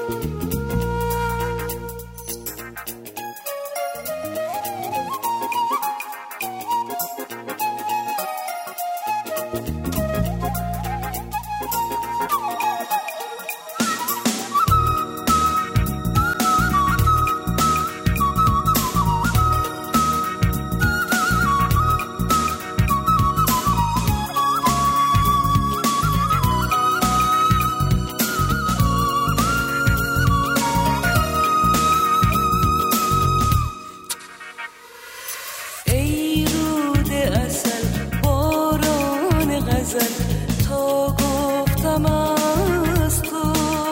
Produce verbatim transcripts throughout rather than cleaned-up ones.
تا گفتم از تو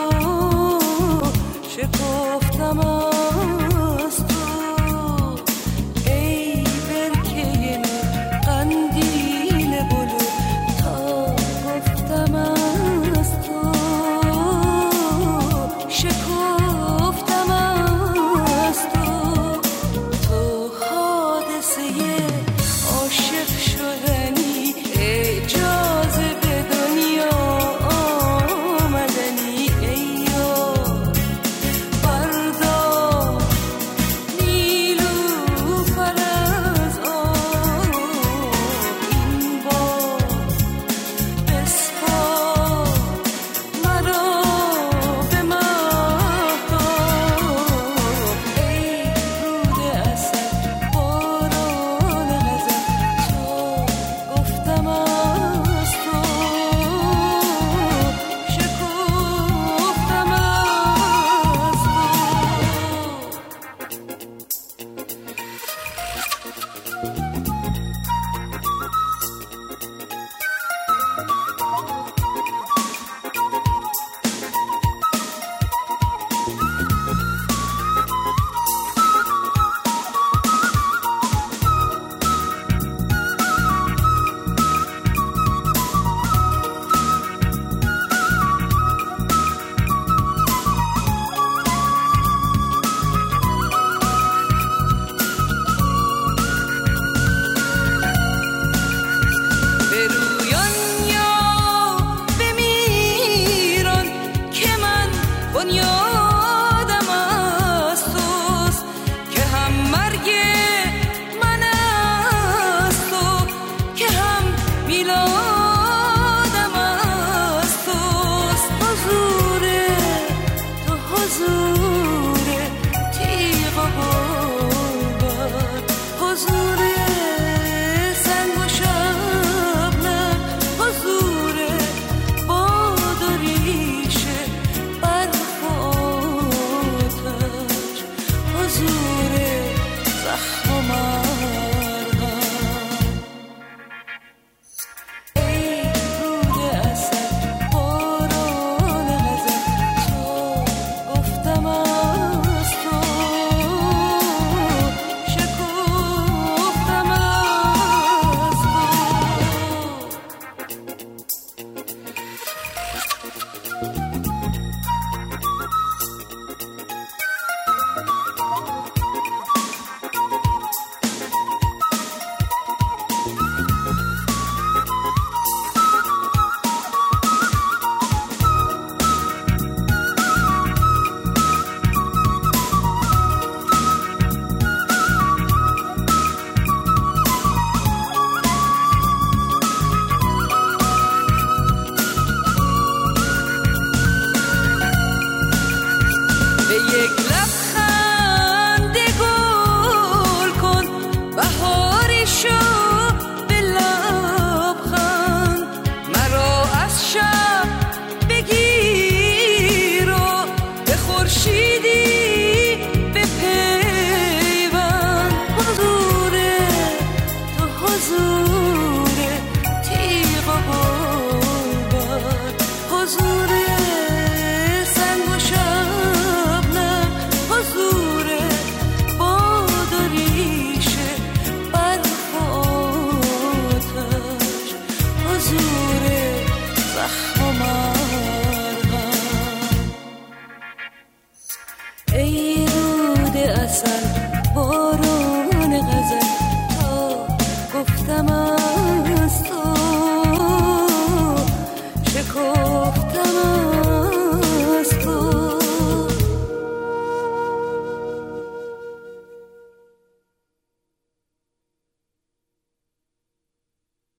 شکفتم از تو ای برکه قندیل بلو تا گفتم از تو شکفتم از تو تو حادثه عاشق شدنی اجازه به دنیا آمدنی ای یار بردار نیلوفر از آب این بار بسپار مرا به مهتاب ای رود عسل باران غزل تو گفتم از تو شکفتم از برویان یا بمیران که من بنیادم از توست که هم مرگ من از تو که هم میلادم از توست حضور تو حضور تیغ و گلبر حضور سنگ و شبنم حضور باد و ریشه برف و آتش حضور زخم و مرهم ای رود عسل باران غزل تو گفتم از تو شکفتم از به یک لبخند گل کن بهاری شو به لبخند مرا از شب بگیر و به خورشیدی بپیوند حضور تو حضور تیغ و گلبر حضور سنگ و شبنم حضور باد و ریشه برف و آتش حضور زخم و مرهم